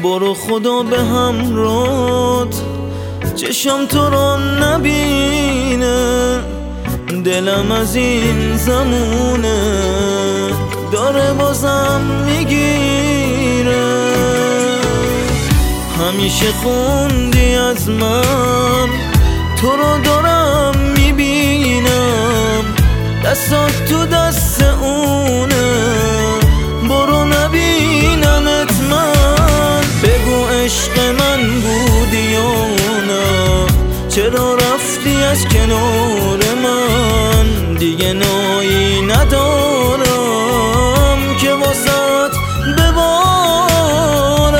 برو خدا به همراهت، چشم تو رو نبینه، دلم از این زمونه داره بازم میگیره. همیشه خوندی از من، تو رو دارم میبینم، دستات تو دست اونه، برو نبینمت من. بگو عشق من بودی یا نه، چرا رفتی از کنار من؟ دیگه نایی ندارم که واسط ببارم.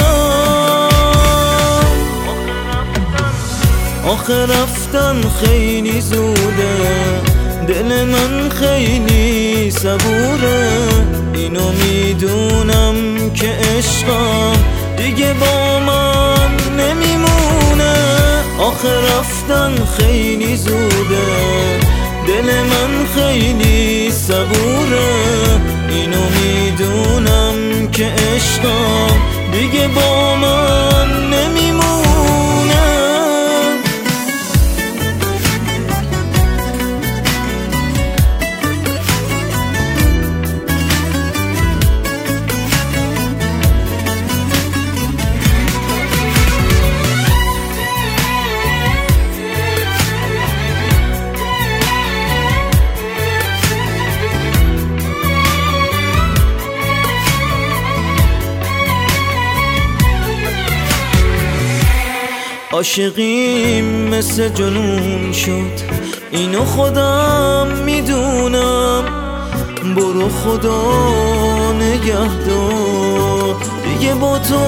آخه رفتن خیلی زوده، دل من خیلی صبوره، اینو میدونم که عشقم دیگه با من نمیمونه. آخه رفتن خیلی زوده، دل من خیلی صبوره، اینو میدونم که عشقم دیگه با من نمیمونه. عاشقیم مثل جنون شد، اینو خودم میدونم، برو خدا نگهدار، دیگه با تو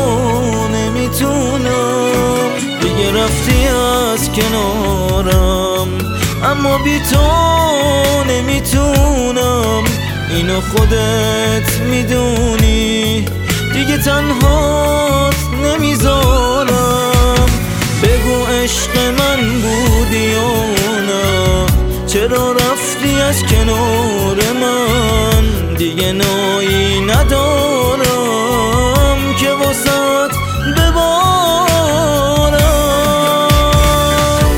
نمیتونم. دیگه رفتی از کنارم، اما بی تو نمیتونم، اینو خودت میدونی، دیگه تنهات نمیذارم. بگو عشق من بودی یا نه، چرا رفتی از کنار من؟ دیگه نایی ندارم که واسط ببارم.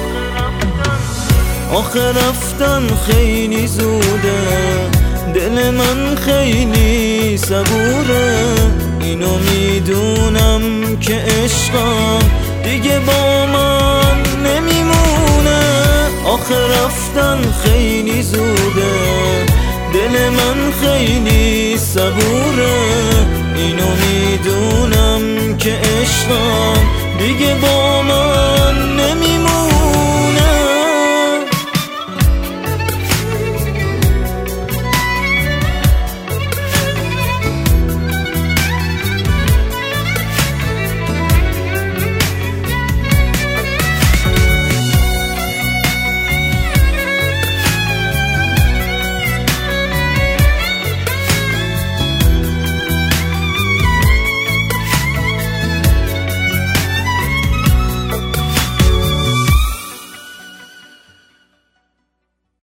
آخه رفتن خیلی زوده، دل من خیلی صبوره، اینو میدونم که عشقم دیگه با من نمیمونه. آخه رفتن خیلی زوده، دل من خیلی صبوره، اینو میدونم که عشقم دیگه با من نمیمونه.